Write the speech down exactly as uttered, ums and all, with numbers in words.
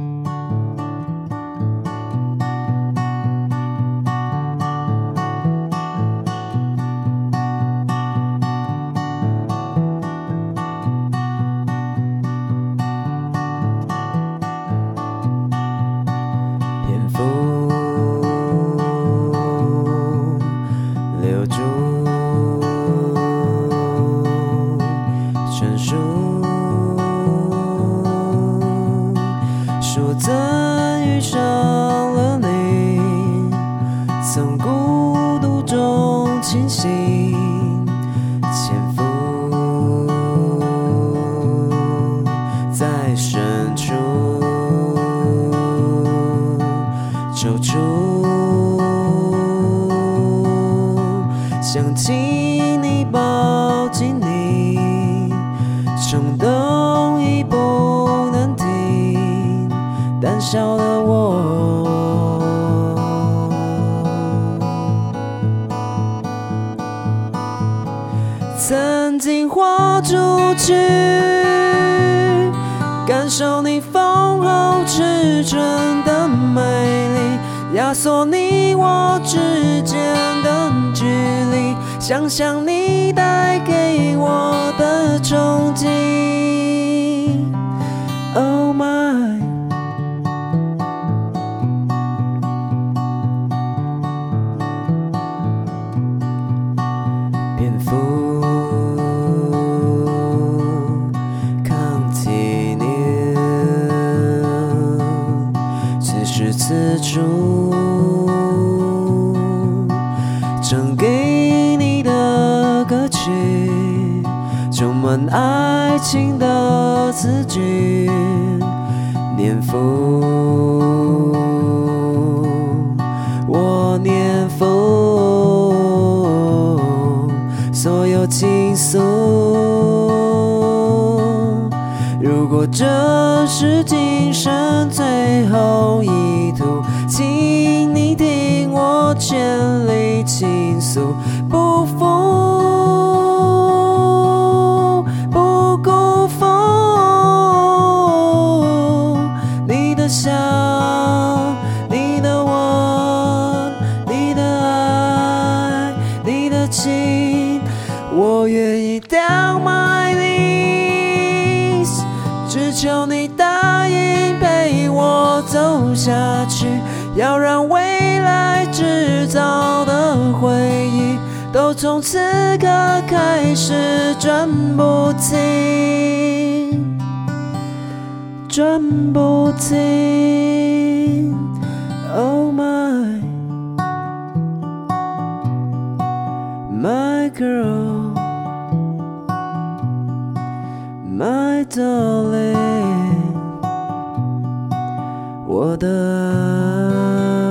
蝙蝠留住成熟，说怎遇上了你，从孤独中清醒，潜伏在深处，抽出，想亲你，抱紧你，冲动已不能停，胆小的我，曾经豁出去，感受你丰厚赤诚的美丽，压缩你我之间的距离，想象你带给我的冲击。Oh my， 蝙蝠continue， 此时此处，唱给你的歌曲，充满爱情的词句，念佛，我念佛，所有倾诉。如果这是今生最后一途，请你听我全力倾诉，不负不辜负你的笑，你的吻，你的爱，你的情，我愿意 down my knees， 只求你答应陪我走下去，要让未来制造的回忆都从此刻开始转不停，转不停。Oh my my girl my darling， 我的爱。